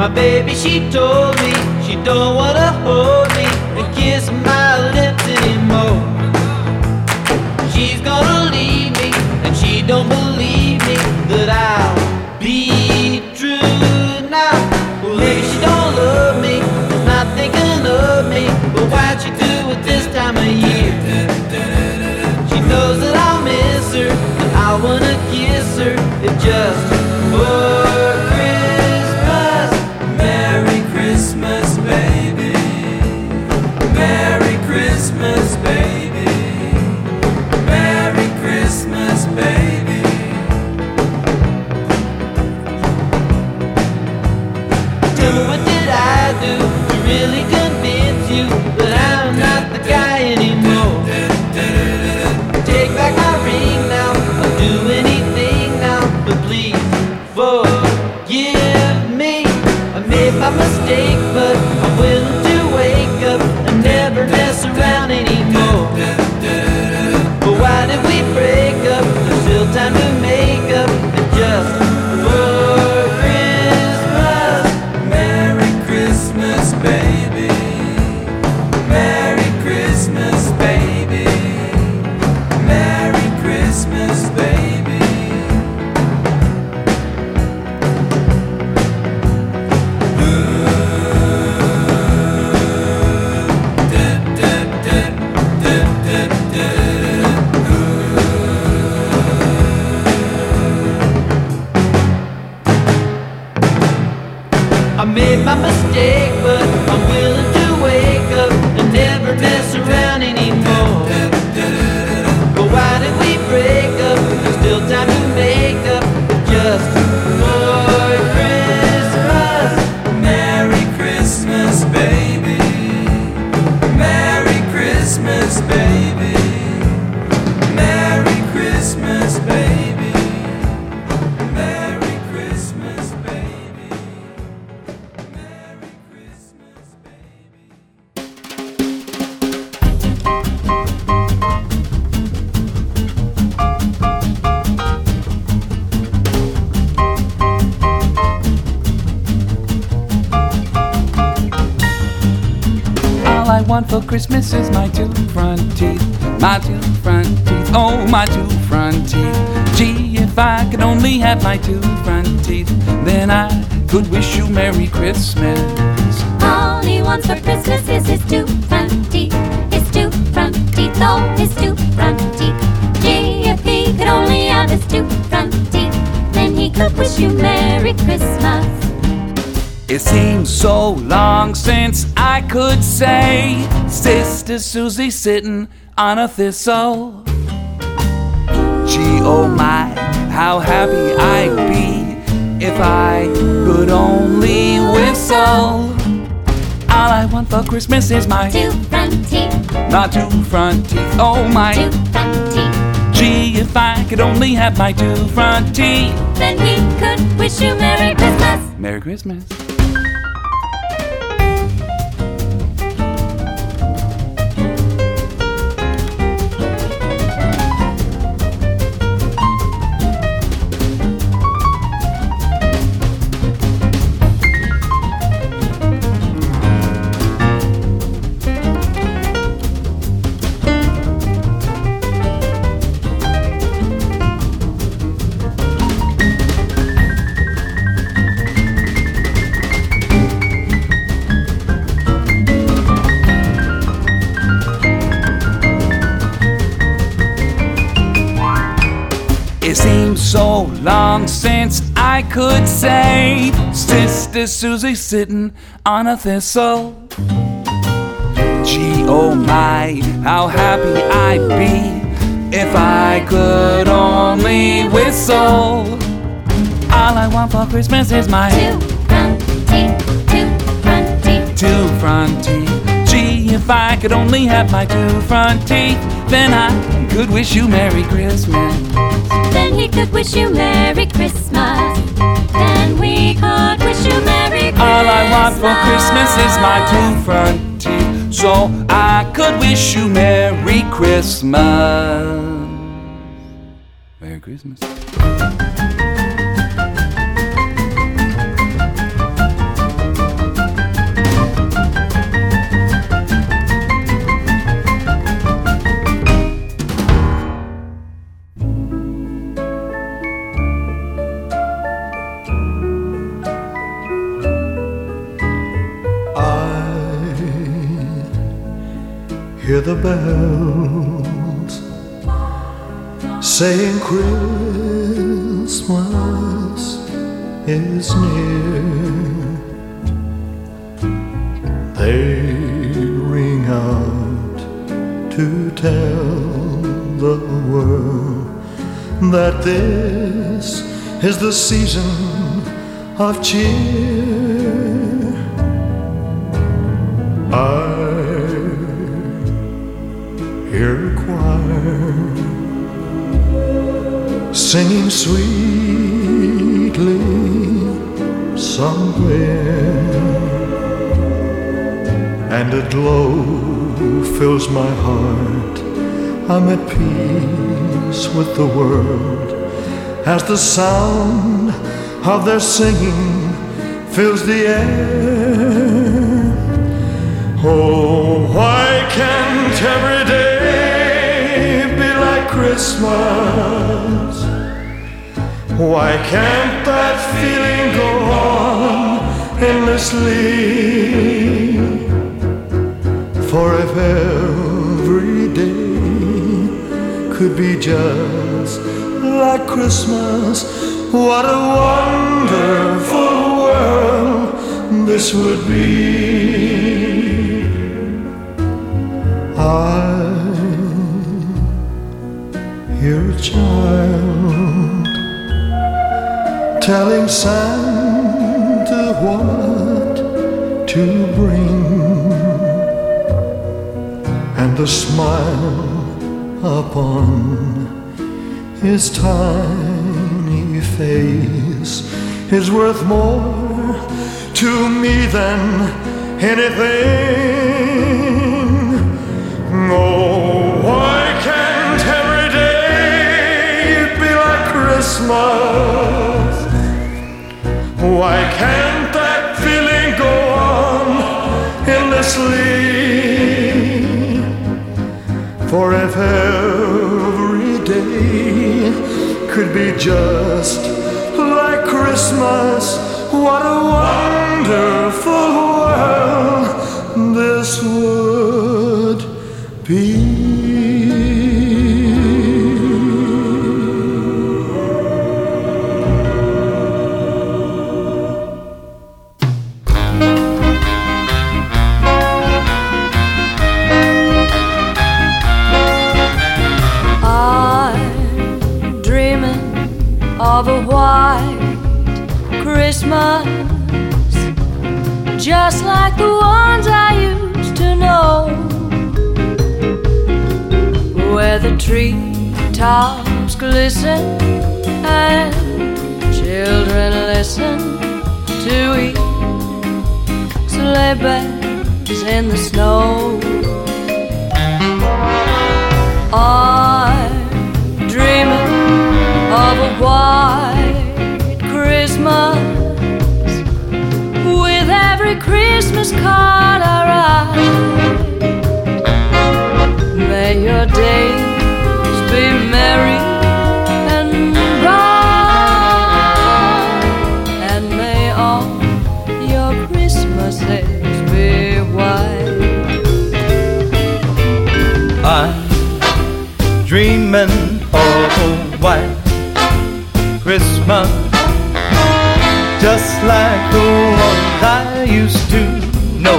My baby, she told me she don't wanna hold me and kiss my lips anymore. She's gonna leave me and she don't believe me that I'll be true now. Well, maybe she don't love me, is not thinking of me, but why'd she do it this time of year? She knows that I'll miss her and I wanna kiss her. It just for Christmas. Merry Christmas, baby. Merry Christmas, baby. Merry Christmas, baby. Tell me, what did I do to really convince you that I'm not the guy anymore? Take back my ring now, I'll do anything now, but please forgive me. I made my mistake, but I'm willing to wake up and never mess around anymore. But why did we break up? There's still time to make up, and just for Christmas. Merry Christmas, baby. Merry Christmas, baby. Merry Christmas, baby. I made my mistake, but I'm willing to wake up and never mess around anymore. But why did we break up? There's still time to make up, just for Christmas. Merry Christmas, baby. Merry Christmas, baby. Merry Christmas, baby. Merry Christmas, baby. Merry Christmas, baby. All I want for Christmas is my two front teeth, my two front teeth, oh my two front teeth. Gee, if I could only have my two front teeth, then I could wish you Merry Christmas. All he wants for Christmas is his two front teeth, his two front teeth, oh, his two front teeth. Gee, if he could only have his two front teeth, then he could wish you Merry Christmas. It seems so long since I could say Sister Susie sitting on a thistle. Gee, oh my, how happy I'd be if I could only whistle. All I want for Christmas is my Two front teeth, my two front teeth, oh my. two front teeth, Gee, if I could only have my two front teeth. then he could wish you Merry Christmas. Merry Christmas. It seems so long since I could say Sister Susie sitting on a thistle. Gee, oh my, how happy I'd be if I could only whistle. All I want for Christmas is my Two front teeth, two front teeth, two front teeth. Gee, if I could only have my two front teeth, then I could wish you Merry Christmas. then he could wish you Merry Christmas. Then we could wish you Merry Christmas. All I want for Christmas is my two front teeth, so I could wish you Merry Christmas. Merry Christmas. the bells saying Christmas is near. They ring out to tell the world that this is the season of cheer. I hear a choir singing sweetly somewhere, and a glow fills my heart. I'm at peace with the world as the sound of their singing fills the air. Oh, why can't every day be like Christmas? Why can't that feeling go on endlessly? For if every day could be just like Christmas, what a wonderful world this would be. I hear a child telling Santa what to bring, and the smile upon his tiny face is worth more to me than anything. Oh, why can't every day be like Christmas? Why can't that feeling go on endlessly? For if every day could be just like Christmas, what a wonderful world this would be. Of a white Christmas, just like the ones I used to know, where the treetops glisten and children listen to each sleigh bells in the snow. I'm dreaming of a white Christmas, with every Christmas card I write. May your days be merry and bright, and may all your Christmases be white. I'm dreaming of a white Christmas, just like the ones I used to know,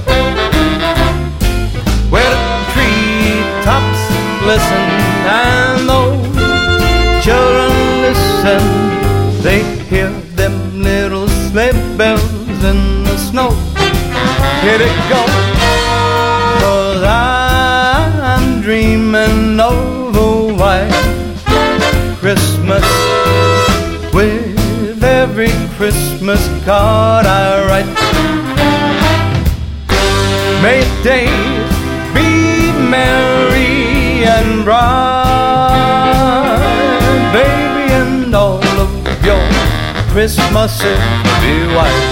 where the treetops glisten and those children listen. They hear them little sleigh bells in the snow. Here it goes, 'cause I'm dreaming of a white Christmas, with every Christmas card I write. May days be merry and bright, baby, and all of your Christmases be white.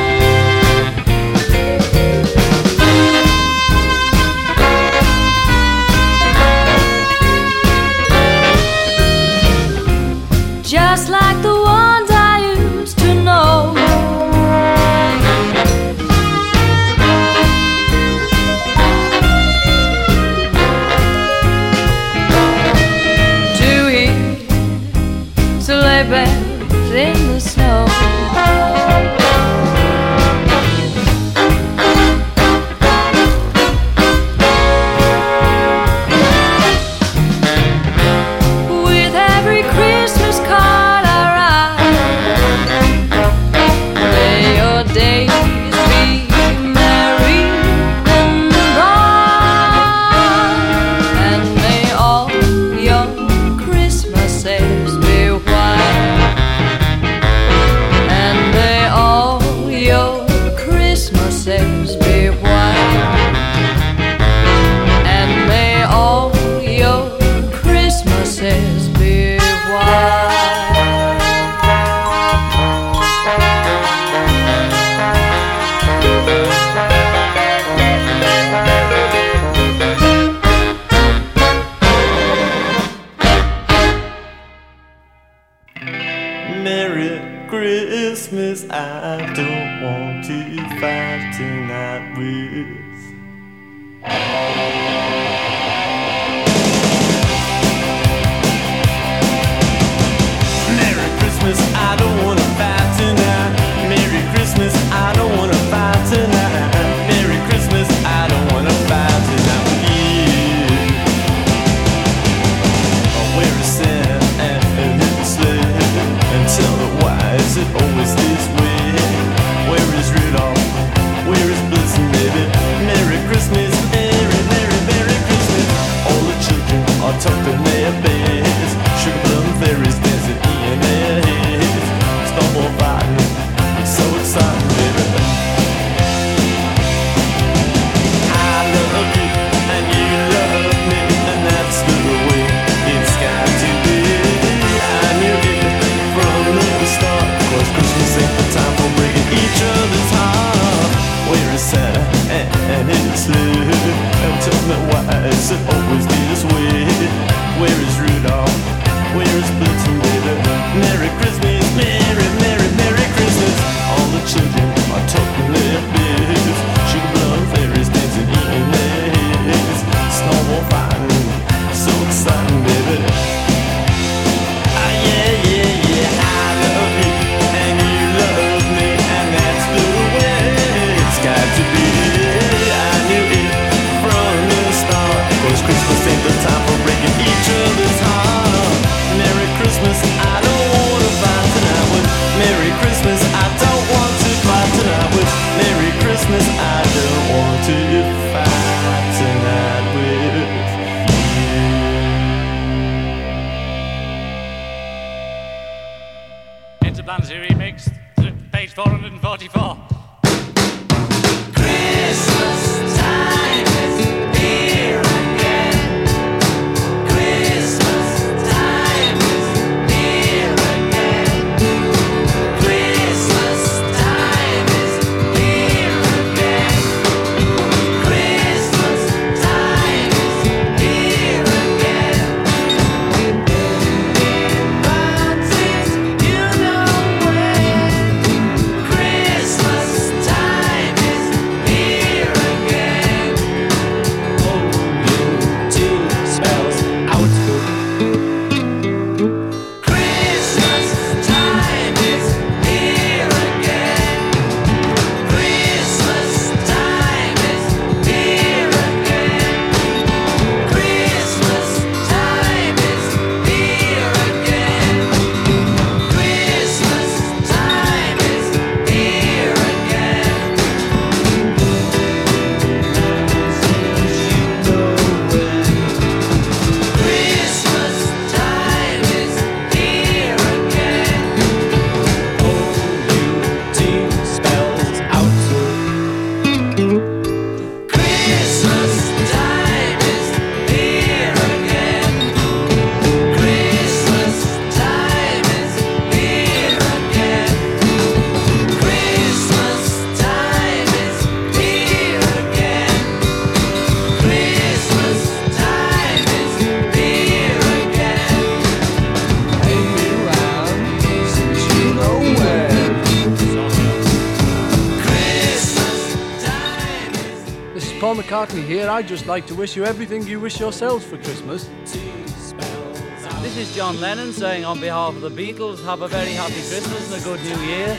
Just like the ones I used to know, bells in the snow. I don't want to fight tonight with. Merry Christmas, I don't want to fight tonight. Merry Christmas, I don't want to fight tonight. Merry Christmas, I don't want to fight tonight with you. Where is Santa and his sled? And tell me why is it always this way? Where is Rudolph? Where is Blitzen, baby? Merry Christmas, Merry, Merry, Merry Christmas. All the children are tucked in their beds. Sugar plum fairies dancing in their heads. Snowball fighting, it's so exciting, baby. I love you and you love me, and that's the way it's got to be. I knew it from the start, 'cause Christmas ain't the time for breaking each other's heart. Where is Santa and his sled? And tell me why is it always this way? Where is Rudolph? Where is Blitzen, baby? Merry Christmas, Merry, Merry, Merry Christmas. All the children are tucked in their beds. Sugar plum fairies dancing in their heads. Snowball fighting, so exciting, baby. Ah, yeah, yeah, yeah, I love you and you love me, and that's the way it's got to be. I knew it from the start, 'cause Christmas ain't the time for breaking each other's heart. Merry Christmas, I don't want to fight tonight with. Merry Christmas, I don't want to fight tonight with. Merry Christmas, I don't want to fight tonight with you. Interplanetary Remix, page 444. Christmas time is here again. Christmas time is here again. Christmas time is here again. Christmas time is here again. Bounces, you know when. Christmas time is here again. Oh, you two spells out. Christmas time is here again. Christmas time is here again. Christmas time is here again. Christmas time is here again. Christmas time is here again. Oh, you teen spells out. Christmas time is here again. Christmas time is here again. Christmas time is here again. Christmas time is here again. Hang me round since you know when. Christmas time is. This is Paul McCartney here. I'd just like to wish you everything you wish yourselves for Christmas. Two spells out. This This is John Lennon saying on behalf of the Beatles, have a very happy Christmas and a good New Year.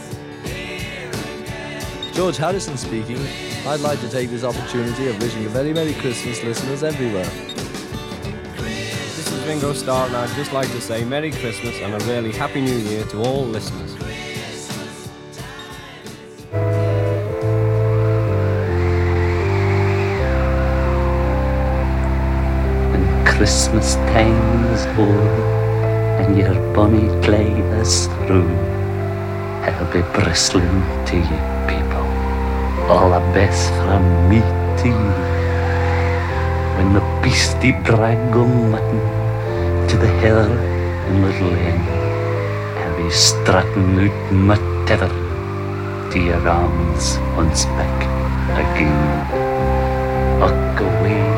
George Harrison speaking. I'd like to take this opportunity of wishing a very Merry Christmas, listeners everywhere. This is Ringo Starr, and I'd just like to say Merry Christmas and a really Happy New Year to all listeners. Christmas time is o'er and your bonny clay is through. I'll be bristling to you people, all the best from me to you. When the beastie drag o' mutton to the heather in Little Inn, I'll be strutting out my tether to your arms once back again. Walk away